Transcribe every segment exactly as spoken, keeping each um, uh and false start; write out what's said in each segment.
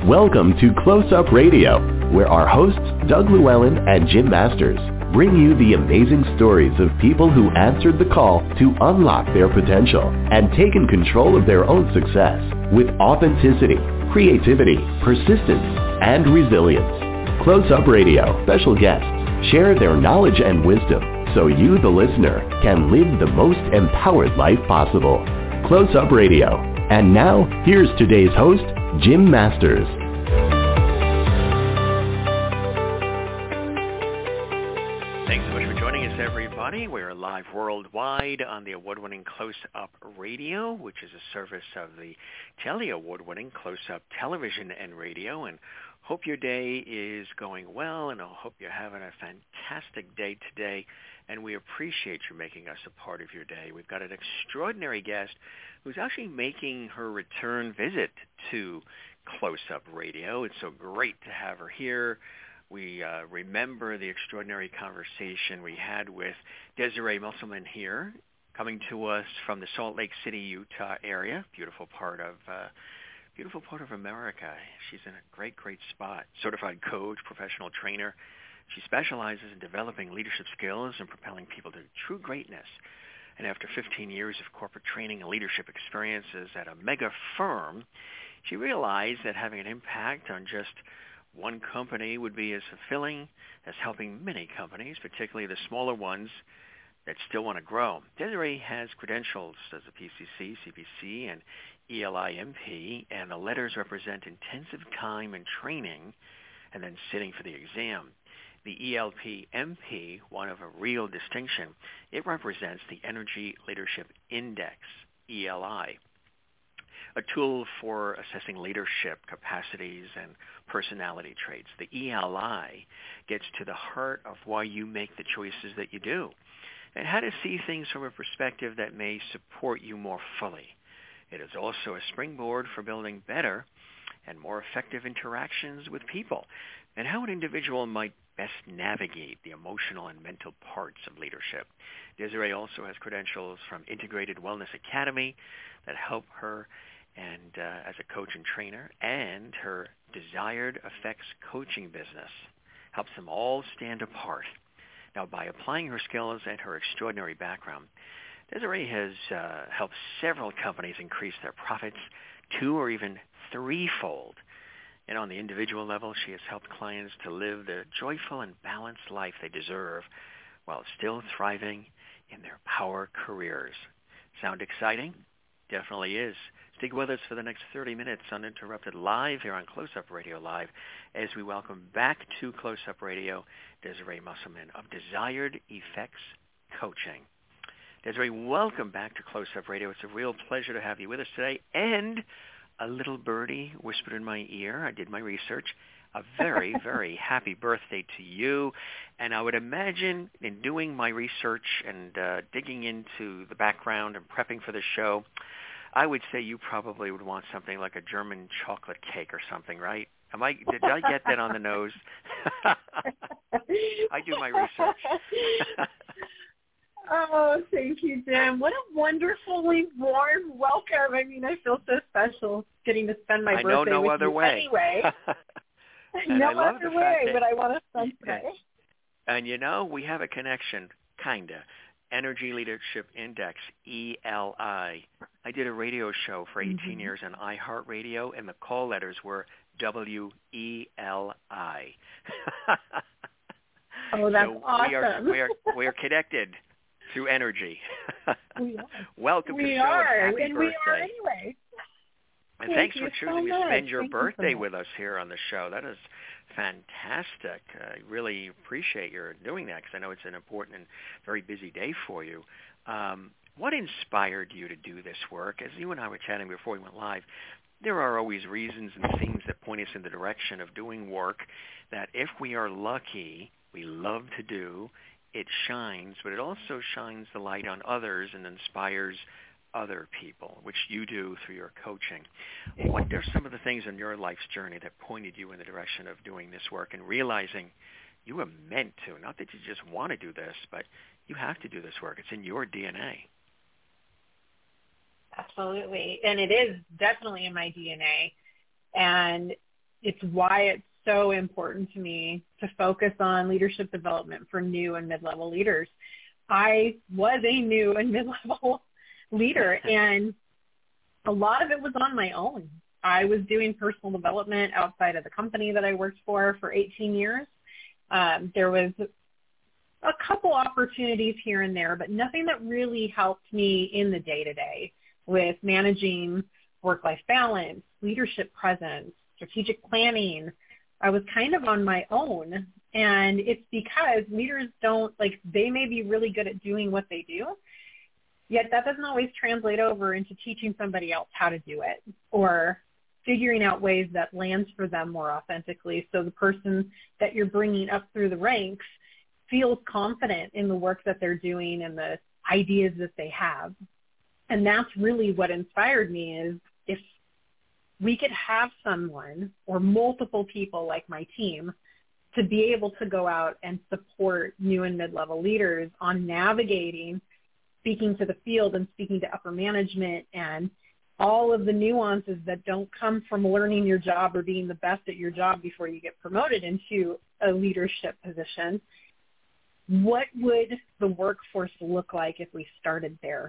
Welcome to Close Up Radio, where our hosts, Doug Llewellyn and Jim Masters, bring you the amazing stories of people who answered the call to unlock their potential and taken control of their own success with authenticity, creativity, persistence, and resilience. Close Up Radio special guests share their knowledge and wisdom so you, the listener, can live the most empowered life possible. Close Up Radio. And now, here's today's host, Jim Masters. Thanks so much for joining us, everybody. We're live worldwide on the award-winning Close Up Radio, which is a service of the Telly award-winning Close Up Television and Radio. And hope your day is going well, and I hope you're having a fantastic day today. And we appreciate you making us a part of your day. We've got an extraordinary guest who's actually making her return visit to Close Up Radio. It's so great to have her here. We uh, remember the extraordinary conversation we had with Desiree Musselman here, coming to us from the Salt Lake City, Utah area, beautiful part of uh, beautiful part of America. She's in a great, great spot. Certified coach, professional trainer. She specializes in developing leadership skills and propelling people to true greatness. And after fifteen years of corporate training and leadership experiences at a mega firm, she realized that having an impact on just one company would be as fulfilling as helping many companies, particularly the smaller ones that still want to grow. Desiree has credentials as a P C C, C P C, and E L I M P, and the letters represent intensive time and training and then sitting for the exam. The E L P M P, one of a real distinction, it represents the Energy Leadership Index, E L I, a tool for assessing leadership capacities and personality traits. The E L I gets to the heart of why you make the choices that you do and how to see things from a perspective that may support you more fully. It is also a springboard for building better and more effective interactions with people and how an individual might best navigate the emotional and mental parts of leadership. Desiree also has credentials from Integrated Wellness Academy that help her and uh, as a coach and trainer, and her Desired Effects coaching business helps them all stand apart. Now, by applying her skills and her extraordinary background, Desiree has uh, helped several companies increase their profits two or even threefold. And on the individual level, she has helped clients to live the joyful and balanced life they deserve while still thriving in their power careers. Sound exciting? Definitely is. Stick with us for the next thirty minutes uninterrupted live here on Close Up Radio Live as we welcome back to Close Up Radio Desiree Musselman of Desired Effects Coaching. Desiree, welcome back to Close Up Radio. It's a real pleasure to have you with us today. And a little birdie whispered in my ear. I did my research. A very, very happy birthday to you. And I would imagine in doing my research and uh, digging into the background and prepping for the show, I would say you probably would want something like a German chocolate cake or something, right? Am I? Did I get that on the nose? I do my research. Oh, thank you, Jim. What a wonderfully warm welcome. I mean, I feel so special getting to spend my I birthday know no with other you way. anyway. no other way, but I want to spend today. And you know, we have a connection, kind of. Energy Leadership Index, E L I. I did a radio show for eighteen mm-hmm. years on iHeartRadio, and the call letters were W E L I. Oh, that's so awesome. We are, we are, we are connected through energy. We are. Welcome we to the show. Are. Happy and birthday. we are anyway. And Thank thanks for so choosing much. to spend your Thank birthday you so with us here on the show. That is fantastic. I really appreciate your doing that because I know it's an important and very busy day for you. Um, what inspired you to do this work? As you and I were chatting before we went live, there are always reasons and themes that point us in the direction of doing work that if we are lucky, we love to do. It shines, but it also shines the light on others and inspires other people, which you do through your coaching. What are some of the things in your life's journey that pointed you in the direction of doing this work and realizing you were meant to, not that you just want to do this, but you have to do this work. It's in your D N A. Absolutely. And it is definitely in my D N A. And it's why it's so important to me to focus on leadership development for new and mid-level leaders. I was a new and mid-level leader, and a lot of it was on my own. I was doing personal development outside of the company that I worked for for eighteen years. Um, there was a couple opportunities here and there, but nothing that really helped me in the day-to-day with managing work-life balance, leadership presence, strategic planning. I was kind of on my own, and it's because leaders don't, like, they may be really good at doing what they do, yet that doesn't always translate over into teaching somebody else how to do it or figuring out ways that lands for them more authentically, so the person that you're bringing up through the ranks feels confident in the work that they're doing and the ideas that they have. And that's really what inspired me, is if we could have someone or multiple people like my team to be able to go out and support new and mid-level leaders on navigating, speaking to the field and speaking to upper management and all of the nuances that don't come from learning your job or being the best at your job before you get promoted into a leadership position. What would the workforce look like if we started there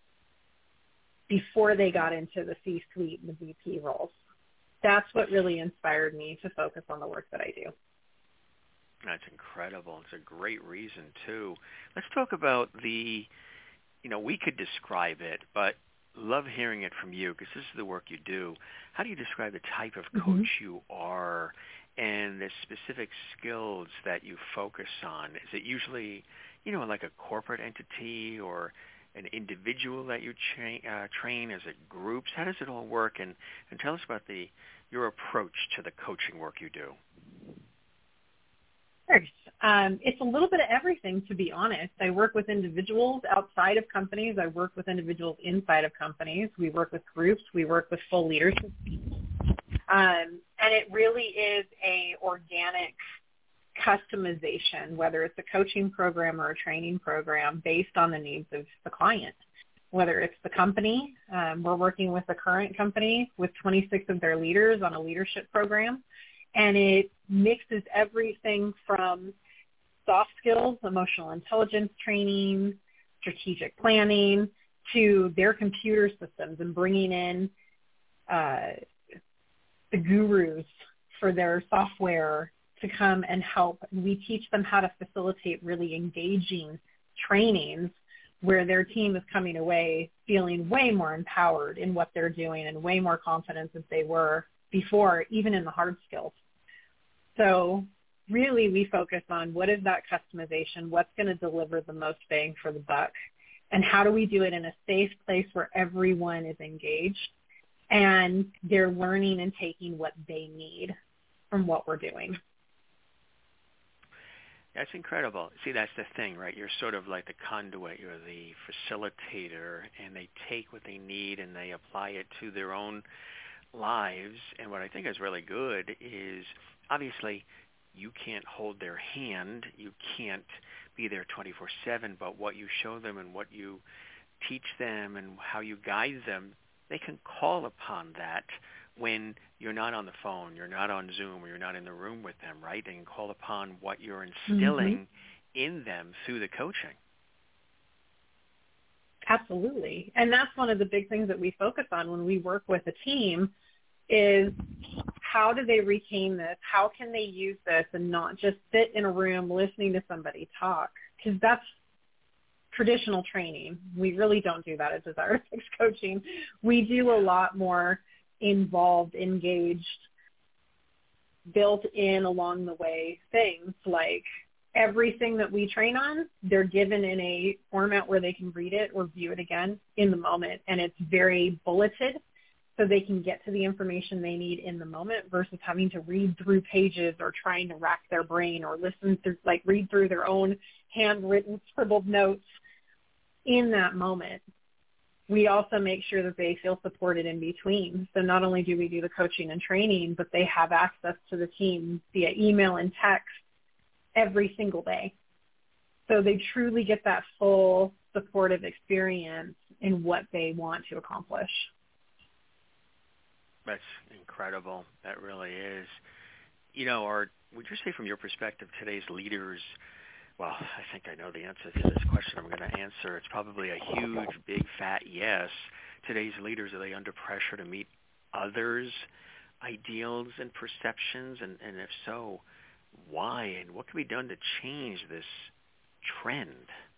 before they got into the C-suite and the V P roles? That's what really inspired me to focus on the work that I do. That's incredible. It's a great reason, too. Let's talk about the, you know, we could describe it, but love hearing it from you because this is the work you do. How do you describe the type of coach mm-hmm. you are and the specific skills that you focus on? Is it usually, you know, like a corporate entity or an individual that you tra- uh, train? Is it groups? How does it all work? And, and tell us about the your approach to the coaching work you do. Um, it's a little bit of everything, to be honest. I work with individuals outside of companies. I work with individuals inside of companies. We work with groups. We work with full leadership. Um, and it really is a organic customization, whether it's a coaching program or a training program based on the needs of the client. Whether it's the company, um, we're working with the current company with twenty-six of their leaders on a leadership program. And it mixes everything from soft skills, emotional intelligence training, strategic planning, to their computer systems and bringing in uh, the gurus for their software to come and help. We teach them how to facilitate really engaging trainings where their team is coming away feeling way more empowered in what they're doing and way more confident than they were before, even in the hard skills. So really we focus on what is that customization, what's going to deliver the most bang for the buck, and how do we do it in a safe place where everyone is engaged and they're learning and taking what they need from what we're doing. That's incredible. See, that's the thing, right? You're sort of like the conduit. You're the facilitator, and they take what they need and they apply it to their own lives. And what I think is really good is, obviously, you can't hold their hand. You can't be there twenty-four seven, but what you show them and what you teach them and how you guide them, they can call upon that when you're not on the phone, you're not on Zoom, or you're not in the room with them, right? They can call upon what you're instilling mm-hmm. in them through the coaching. Absolutely. And that's one of the big things that we focus on when we work with a team is how do they retain this? How can they use this and not just sit in a room listening to somebody talk? Because that's traditional training. We really don't do that at Desire Fix Coaching. We do a lot more involved, engaged, built in along the way things like everything that we train on, they're given in a format where they can read it or view it again in the moment. And it's very bulleted so they can get to the information they need in the moment versus having to read through pages or trying to rack their brain or listen to, like, read through their own handwritten, scribbled notes in that moment. We also make sure that they feel supported in between. So not only do we do the coaching and training, but they have access to the team via email and text every single day. So they truly get that full supportive experience in what they want to accomplish. That's incredible. That really is. You know, Art, would you say from your perspective, today's leaders, well, I think I know the answer to this question I'm going to answer. It's probably a huge, big, fat yes. Today's leaders, are they under pressure to meet others' ideals and perceptions? And, and if so, why? And what can be done to change this trend?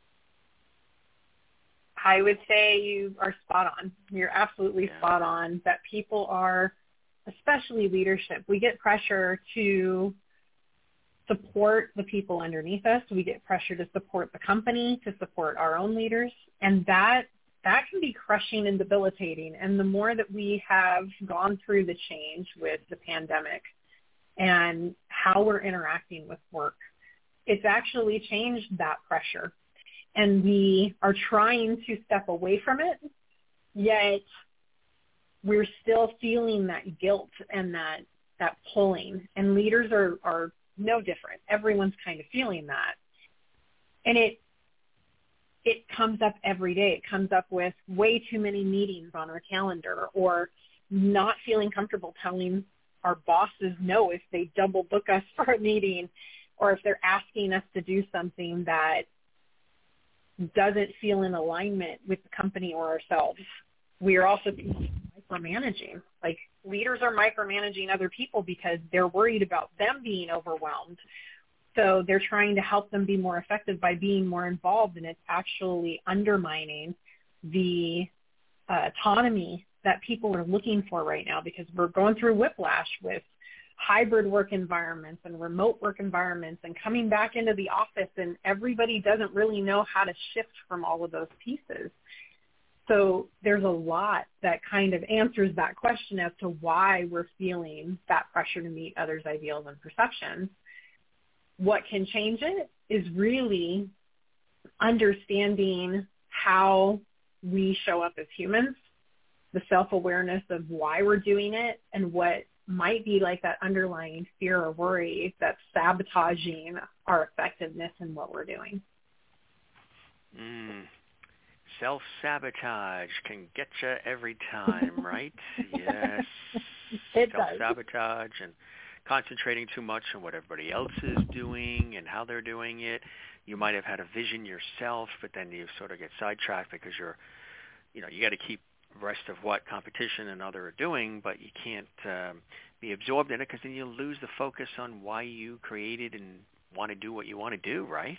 I would say you are spot on. You're absolutely yeah. spot on that people are, especially leadership, we get pressure to support the people underneath us. We get pressure to support the company, to support our own leaders. And that that can be crushing and debilitating. And the more that we have gone through the change with the pandemic and how we're interacting with work, it's actually changed that pressure. And we are trying to step away from it, yet we're still feeling that guilt and that, that pulling. And leaders are, are no different. Everyone's kind of feeling that. And it it comes up every day. It comes up with way too many meetings on our calendar, or not feeling comfortable telling our bosses no if they double book us for a meeting, or if they're asking us to do something that doesn't feel in alignment with the company or ourselves. We are also micromanaging. Like, leaders are micromanaging other people because they're worried about them being overwhelmed. So they're trying to help them be more effective by being more involved, and it's actually undermining the uh, autonomy that people are looking for right now, because we're going through whiplash with hybrid work environments and remote work environments and coming back into the office, and everybody doesn't really know how to shift from all of those pieces. So there's a lot that kind of answers that question as to why we're feeling that pressure to meet others' ideals and perceptions. What can change it is really understanding how we show up as humans, the self-awareness of why we're doing it, and what might be like that underlying fear or worry that's sabotaging our effectiveness in what we're doing. Mm. Self-sabotage can get you every time, right? Yes. It Self-sabotage does. And concentrating too much on what everybody else is doing and how they're doing it. You might have had a vision yourself, but then you sort of get sidetracked because you're, you know, you got to keep abreast of what competition and other are doing, but you can't um, be absorbed in it, because then you lose the focus on why you created and want to do what you want to do, right?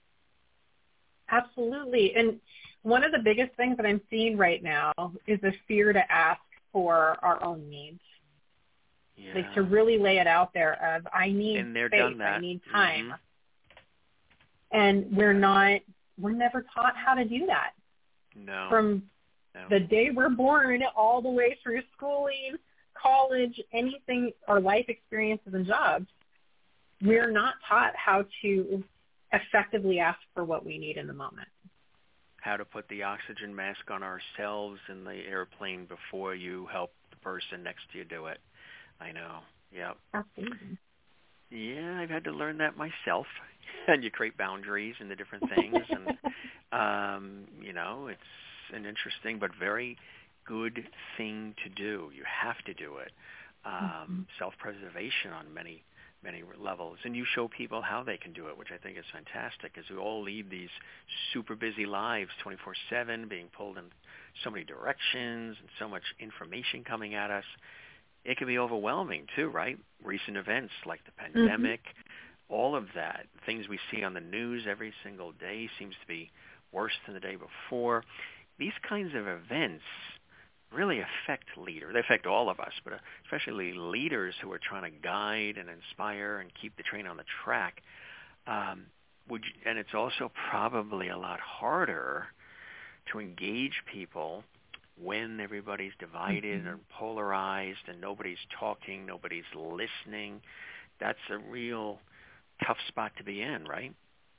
Absolutely. And one of the biggest things that I'm seeing right now is a fear to ask for our own needs. Yeah. Like, to really lay it out there of, I need and they're space, done that. I need time. Mm-hmm. And we're not, we're never taught how to do that. No. From no. the day we're born all the way through schooling, college, anything, our life experiences and jobs, we're not taught how to effectively ask for what we need in the moment. How to put the oxygen mask on ourselves in the airplane before you help the person next to you do it. I know. Yep. Absolutely. Yeah, I've had to learn that myself. And you create boundaries and the different things. and, um, you know, it's an interesting but very good thing to do. You have to do it. Um, mm-hmm. Self-preservation on many many levels, and you show people how they can do it, which I think is fantastic, because we all lead these super busy lives twenty-four seven, being pulled in so many directions and so much information coming at us. It can be overwhelming too, right? Recent events like the pandemic, mm-hmm. all of that, things we see on the news every single day seems to be worse than the day before. These kinds of events really affect leaders. They affect all of us, but especially leaders who are trying to guide and inspire and keep the train on the track. Um, would you, and it's also probably a lot harder to engage people when everybody's divided mm-hmm. and polarized and nobody's talking, nobody's listening. That's a real tough spot to be in, right?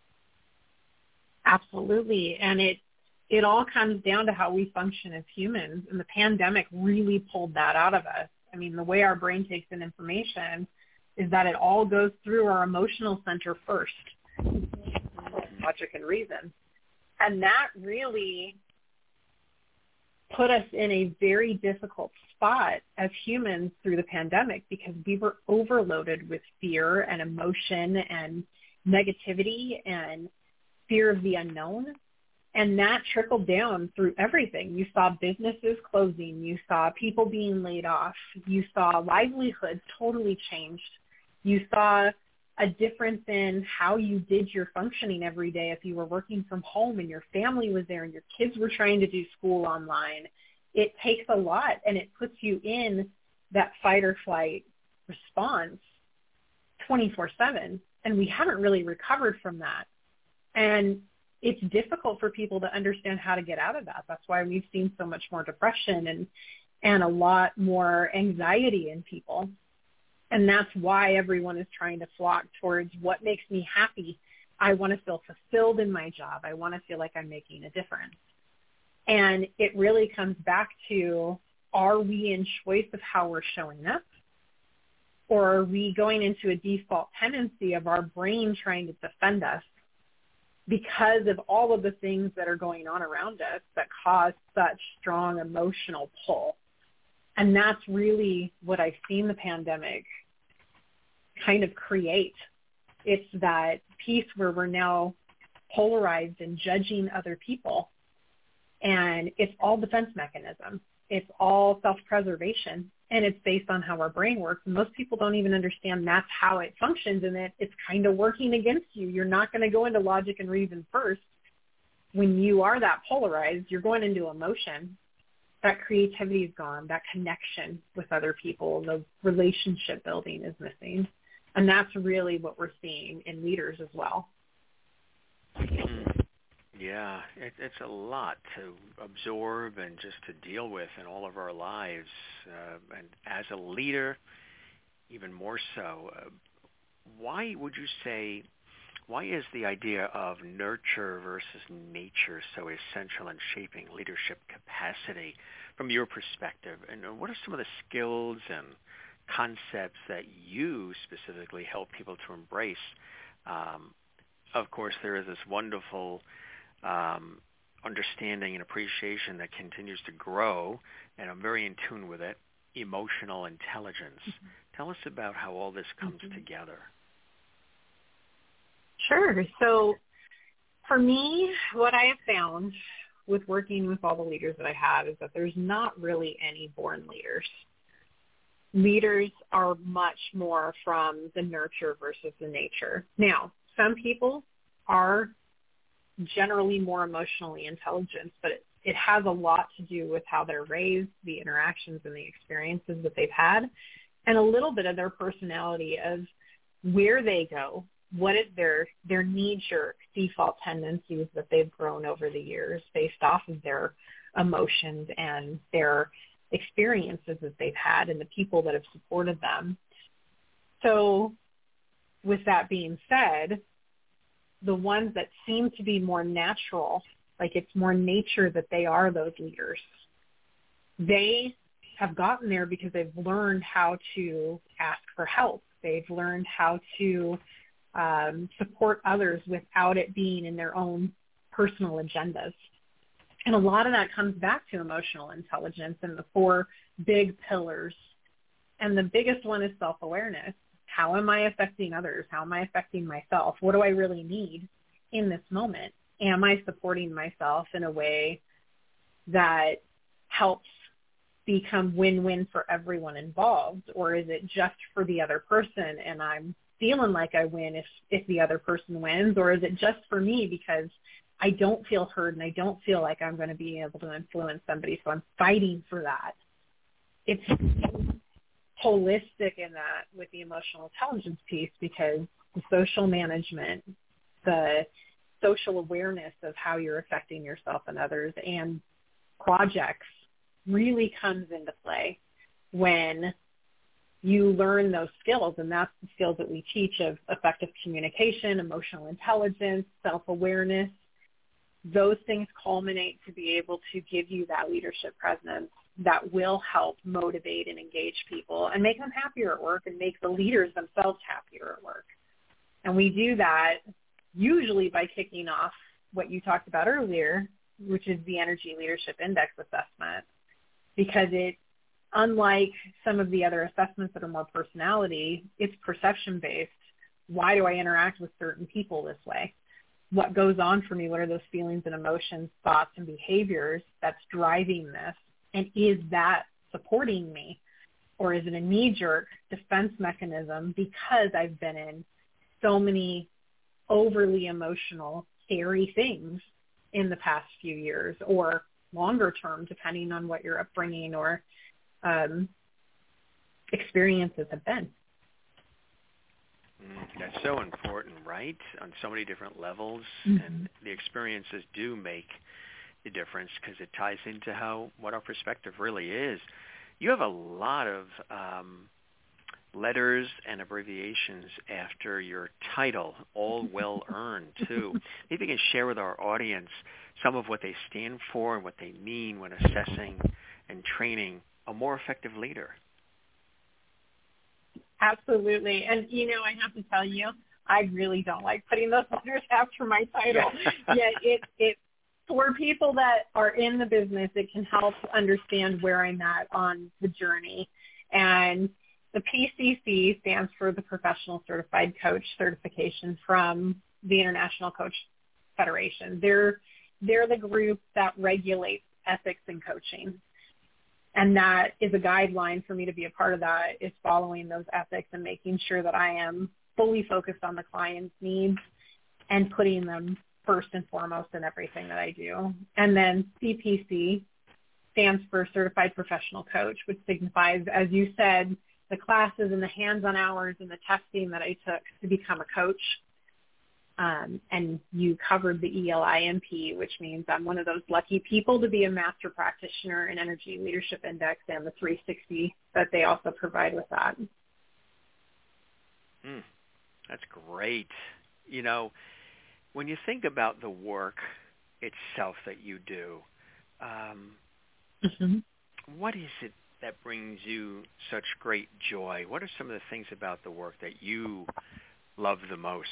Absolutely. And it It all comes down to how we function as humans, and the pandemic really pulled that out of us. I mean, the way our brain takes in information is that it all goes through our emotional center first, logic and reason. And that really put us in a very difficult spot as humans through the pandemic because we were overloaded with fear and emotion and negativity and fear of the unknown. And that trickled down through everything. You saw businesses closing. You saw people being laid off. You saw livelihoods totally changed. You saw a difference in how you did your functioning every day if you were working from home and your family was there and your kids were trying to do school online. It takes a lot, and it puts you in that fight or flight response twenty-four seven, and we haven't really recovered from that. And it's difficult for people to understand how to get out of that. That's why we've seen so much more depression and, and a lot more anxiety in people. And that's why everyone is trying to flock towards what makes me happy. I want to feel fulfilled in my job. I want to feel like I'm making a difference. And it really comes back to, are we in choice of how we're showing up? Or are we going into a default tendency of our brain trying to defend us because of all of the things that are going on around us that cause such strong emotional pull? And that's really what I've seen the pandemic kind of create. It's that piece where we're now polarized and judging other people. And it's all defense mechanism. It's all self-preservation. And it's based on how our brain works. And most people don't even understand that's how it functions, and that it's kind of working against you. You're not going to go into logic and reason first. When you are that polarized, you're going into emotion. That creativity is gone. That connection with other people, the relationship building is missing. And that's really what we're seeing in leaders as well. Yeah, it, it's a lot to absorb and just to deal with in all of our lives. Uh, and as a leader, even more so. Uh, why would you say, why is the idea of nurture versus nature so essential in shaping leadership capacity from your perspective? And what are some of the skills and concepts that you specifically help people to embrace? Um, of course, there is this wonderful um, understanding and appreciation that continues to grow, and I'm very in tune with it, emotional intelligence. Mm-hmm. Tell us about how all this comes mm-hmm. together. Sure. So for me, what I have found with working with all the leaders that I have is that there's not really any born leaders. Leaders are much more from the nurture versus the nature. Now, some people are generally more emotionally intelligent, but it, it has a lot to do with how they're raised, the interactions and the experiences that they've had, and a little bit of their personality of where they go, what is their their knee-jerk default tendencies that they've grown over the years based off of their emotions and their experiences that they've had and the people that have supported them. So with that being said, the ones that seem to be more natural, like it's more nature that they are those leaders, they have gotten there because they've learned how to ask for help. They've learned how to um, support others without it being in their own personal agendas. And a lot of that comes back to emotional intelligence and the four big pillars. And the biggest one is self-awareness. How am I affecting others? How am I affecting myself? What do I really need in this moment? Am I supporting myself in a way that helps become win-win for everyone involved? Or is it just for the other person and I'm feeling like I win if, if the other person wins? Or is it just for me because I don't feel heard and I don't feel like I'm going to be able to influence somebody, so I'm fighting for that? It's holistic in that with the emotional intelligence piece, because the social management, the social awareness of how you're affecting yourself and others and projects really comes into play when you learn those skills. And that's the skills that we teach of effective communication, emotional intelligence, self-awareness. Those things culminate to be able to give you that leadership presence that will help motivate and engage people and make them happier at work and make the leaders themselves happier at work. And we do that usually by kicking off what you talked about earlier, which is the Energy Leadership Index assessment, because it unlike some of the other assessments that are more personality, it's perception-based. Why do I interact with certain people this way? What goes on for me? What are those feelings and emotions, thoughts, and behaviors that's driving this? And is that supporting me? Or is it a knee-jerk defense mechanism because I've been in so many overly emotional, scary things in the past few years or longer term, depending on what your upbringing or um, experiences have been? Mm, that's so important, right? On so many different levels, Mm-hmm. and the experiences do make the difference because it ties into how what our perspective really is. You have a lot of um, letters and abbreviations after your title, all well earned too. Maybe you can share with our audience some of what they stand for and what they mean when assessing and training a more effective leader. Absolutely. And, you know, I have to tell you, I really don't like putting those letters after my title. Yet it, it, for people that are in the business, it can help understand where I'm at on the journey. And the P C C stands for the Professional Certified Coach Certification from the International Coach Federation. They're, they're the group that regulates ethics in coaching. And that is a guideline for me to be a part of that, is following those ethics and making sure that I am fully focused on the client's needs and putting them first and foremost in everything that I do. And then C P C stands for Certified Professional Coach, which signifies, as you said, the classes and the hands-on hours and the testing that I took to become a coach. Um, and you covered the E L I M P, which means I'm one of those lucky people to be a master practitioner in Energy Leadership Index and the three sixty that they also provide with that. Mm, that's great. You know, when you think about the work itself that you do, um, mm-hmm. what is it that brings you such great joy? What are some of the things about the work that you love the most?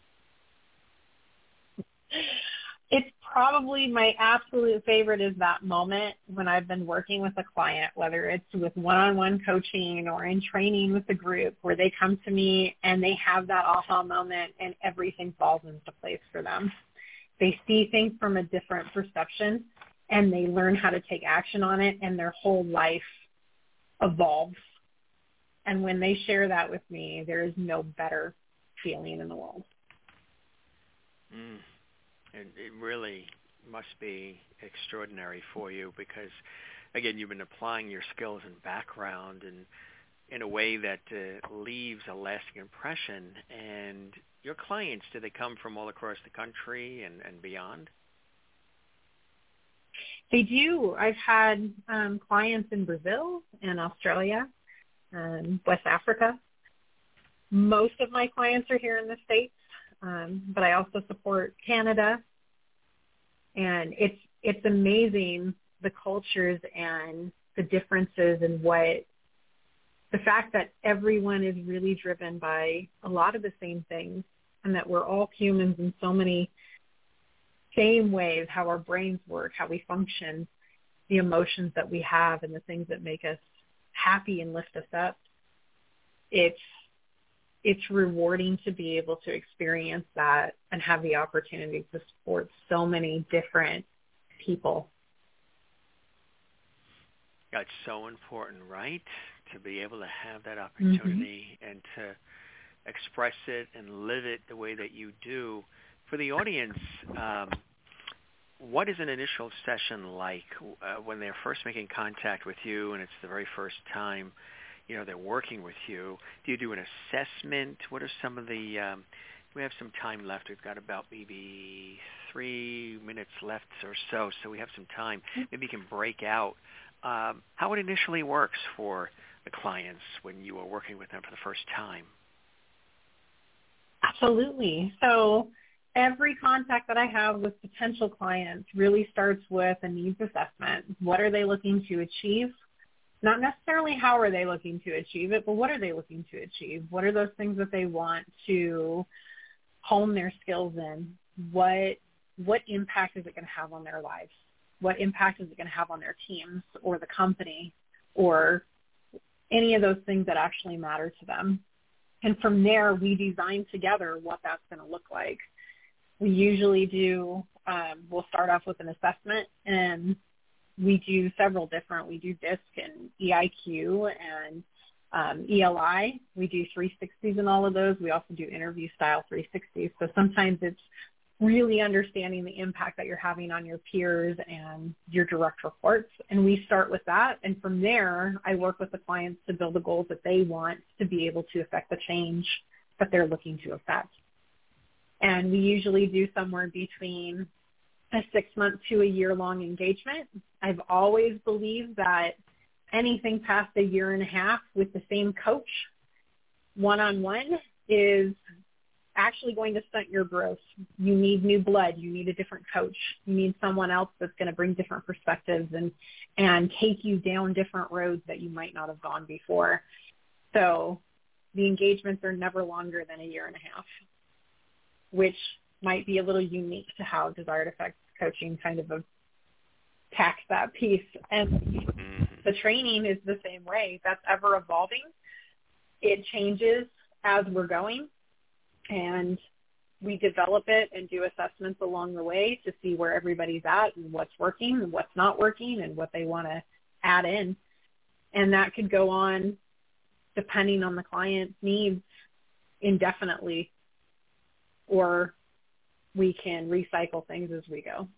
It's probably my absolute favorite is that moment when I've been working with a client, whether it's with one-on-one coaching or in training with the group, where they come to me and they have that aha moment and everything falls into place for them. They see things from a different perception and they learn how to take action on it, and their whole life evolves. And when they share that with me, there is no better feeling in the world. Mm. It, it really must be extraordinary for you because, again, you've been applying your skills and background in, in a way that uh, leaves a lasting impression. And your clients, do they come from all across the country and, and beyond? They do. I've had um, clients in Brazil and Australia, um, West Africa. Most of my clients are here in the States. Um, but I also support Canada, and it's it's amazing the cultures and the differences and what the fact that everyone is really driven by a lot of the same things, and that we're all humans in so many same ways, how our brains work, how we function, the emotions that we have, and the things that make us happy and lift us up. It's It's rewarding to be able to experience that and have the opportunity to support so many different people. That's so important, right? To be able to have that opportunity mm-hmm. and to express it and live it the way that you do. For the audience, um, what is an initial session like uh, when they're first making contact with you and it's the very first time, you know, they're working with you? Do you do an assessment? What are some of the, um, we have some time left. We've got about maybe three minutes left or so, so we have some time. Maybe you can break out um, how it initially works for the clients when you are working with them for the first time. Absolutely. So every contact that I have with potential clients really starts with a needs assessment. What are they looking to achieve? Not necessarily how are they looking to achieve it, but what are they looking to achieve? What are those things that they want to hone their skills in? What what impact is it going to have on their lives? What impact is it going to have on their teams or the company or any of those things that actually matter to them. And from there, we design together what that's going to look like. We usually do, um, we'll start off with an assessment, and we do several different, we do DISC and E I Q and um, E L I. We do three sixties in all of those. We also do interview style three sixties. So sometimes it's really understanding the impact that you're having on your peers and your direct reports. And we start with that. And from there, I work with the clients to build the goals that they want to be able to affect the change that they're looking to affect. And we usually do somewhere between a six-month to a year-long engagement. I've always believed that anything past a year and a half with the same coach one-on-one is actually going to stunt your growth. You need new blood. You need a different coach. You need someone else that's going to bring different perspectives and, and take you down different roads that you might not have gone before. So the engagements are never longer than a year and a half, which might be a little unique to how Desired Effects Coaching kind of attacks that piece. And the training is the same way. That's ever evolving. It changes as we're going. And we develop it and do assessments along the way to see where everybody's at and what's working and what's not working and what they want to add in. And that could go on, depending on the client's needs, indefinitely, or we can recycle things as we go.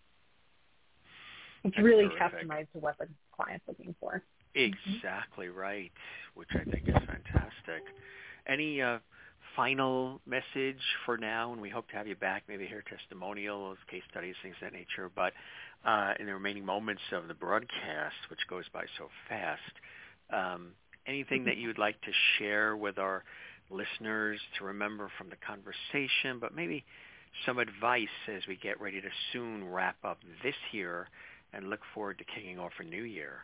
It's That's really terrific. customized to what the client's looking for. Exactly right, which I think is fantastic. Any uh, final message for now, and we hope to have you back, maybe hear testimonials, case studies, things of that nature, but uh, in the remaining moments of the broadcast, which goes by so fast, um, anything that you would like to share with our listeners to remember from the conversation, but maybe some advice as we get ready to soon wrap up this year and look forward to kicking off a new year?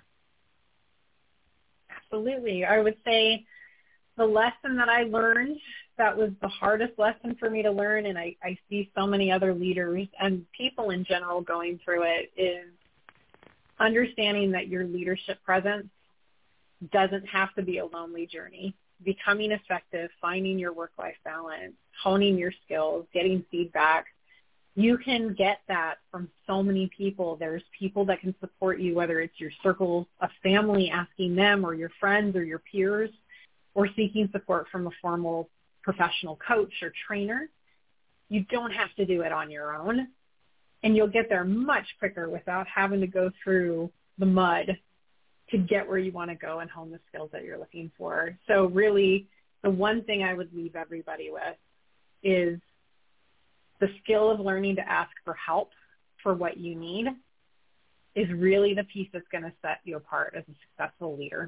Absolutely. I would say the lesson that I learned that was the hardest lesson for me to learn, and I, I see so many other leaders and people in general going through it, is understanding that your leadership presence doesn't have to be a lonely journey. Becoming effective, finding your work-life balance, honing your skills, getting feedback, you can get that from so many people. There's people that can support you, whether it's your circle of family asking them, or your friends or your peers, or seeking support from a formal professional coach or trainer. You don't have to do it on your own, and you'll get there much quicker without having to go through the mud to get where you want to go and hone the skills that you're looking for. So really, the one thing I would leave everybody with is the skill of learning to ask for help for what you need is really the piece that's going to set you apart as a successful leader.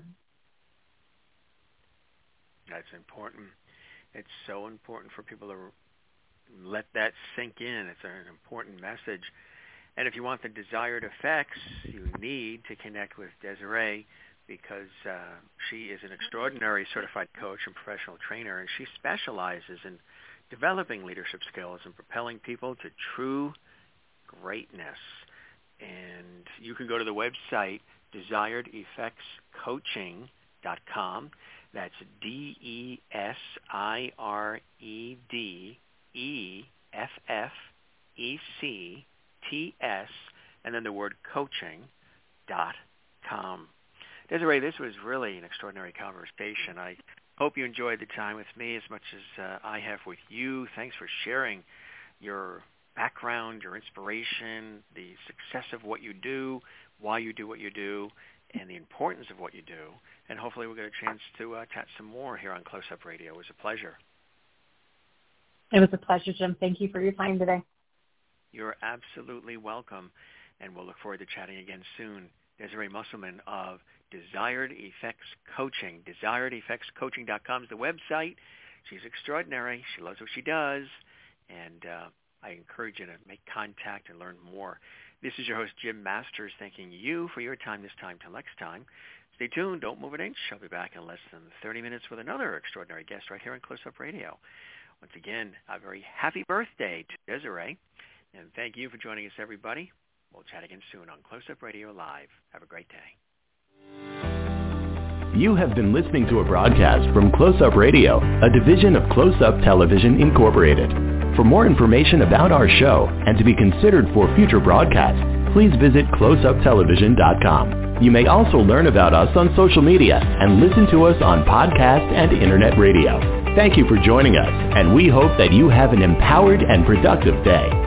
That's important. It's so important for people to let that sink in. It's an important message. And if you want the desired effects, you need to connect with Desiree, because uh, she is an extraordinary certified coach and professional trainer, and she specializes in developing leadership skills and propelling people to true greatness. And you can go to the website desired effects coaching dot com. That's D E S I R E D E F F E C T S, and then the word coaching dot com. Desiree, this was really an extraordinary conversation. I hope you enjoyed the time with me as much as uh, I have with you. Thanks for sharing your background, your inspiration, the success of what you do, why you do what you do, and the importance of what you do. And hopefully we'll get a chance to uh, chat some more here on Close Up Radio. It was a pleasure. It was a pleasure, Jim. Thank you for your time today. You're absolutely welcome, and we'll look forward to chatting again soon. Desiree Musselman of Desired Effects Coaching. desired effects coaching dot com is the website. She's extraordinary. She loves what she does, and uh, I encourage you to make contact and learn more. This is your host, Jim Masters, thanking you for your time this time till next time. Stay tuned. Don't move an inch. I'll be back in less than thirty minutes with another extraordinary guest right here on Close Up Radio. Once again, a very happy birthday to Desiree. And thank you for joining us, everybody. We'll chat again soon on Close Up Radio Live. Have a great day. You have been listening to a broadcast from Close-Up Radio, a division of Close-Up Television Incorporated. For more information about our show and to be considered for future broadcasts, please visit close up television dot com. You may also learn about us on social media and listen to us on podcast and internet radio. Thank you for joining us, and we hope that you have an empowered and productive day.